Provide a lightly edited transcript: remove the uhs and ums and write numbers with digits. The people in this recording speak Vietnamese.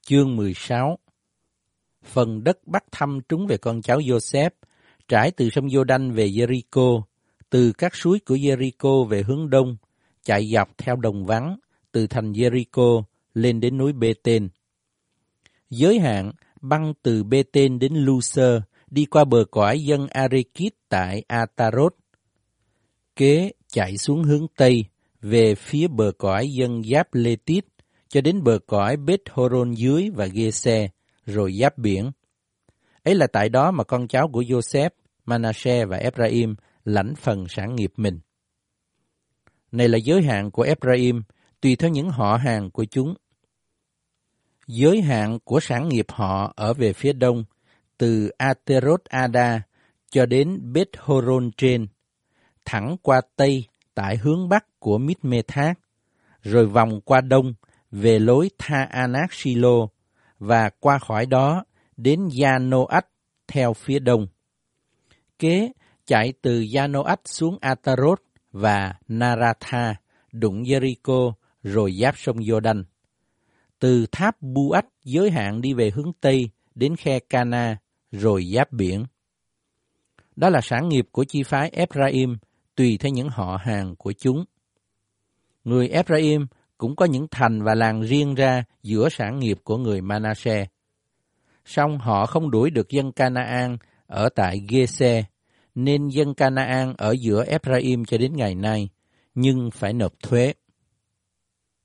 Chương 16. Phần đất Bắc thăm trúng về con cháu Giô-xép, trải từ sông Giô-đanh về Giê-ri-cô, từ các suối của Giê-ri-cô về hướng đông, chạy dọc theo đồng vắng, từ thành Giê-ri-cô lên đến núi Bê-tên. Giới hạn băng từ Bê-tên đến Lu-sơ, đi qua bờ cõi dân A-rê-kít tại A-ta-rốt. Kế chạy xuống hướng Tây, về phía bờ cõi dân Giáp-lê-tít, cho đến bờ cõi Bết-hô-rôn dưới và Ghê-xe, rồi giáp biển. Ấy là tại đó mà con cháu của Giô-xép, Ma-na-sê và Ép-ra-im lãnh phần sản nghiệp mình. Này là giới hạn của Ép-ra-im, tùy theo những họ hàng của chúng. Giới hạn của sản nghiệp họ ở về phía đông, từ A-tê-rốt-a-đa cho đến Bết-hô-rôn trên, thẳng qua Tây tại hướng Bắc của Mít-mê-thác, rồi vòng qua Đông về lối Tha-a-nát-si-lô và qua khỏi đó đến Gia-nô-ách theo phía Đông. Kế chạy từ Gia-nô-ách xuống A-ta-rốt và Na-ra-tha, đụng Giê-ri-cô rồi giáp sông Giô-đanh. Từ tháp Bu-ách giới hạn đi về hướng Tây đến khe Ca-na rồi giáp biển. Đó là sản nghiệp của chi phái Ép-ra-im tùy theo những họ hàng của chúng. Người Ép-ra-im cũng có những thành và làng riêng ra giữa sản nghiệp của người Ma-na-sê. Song họ không đuổi được dân Ca-na-an ở tại Ghê-xe, nên dân Ca-na-an ở giữa Ép-ra-im cho đến ngày nay, nhưng phải nộp thuế.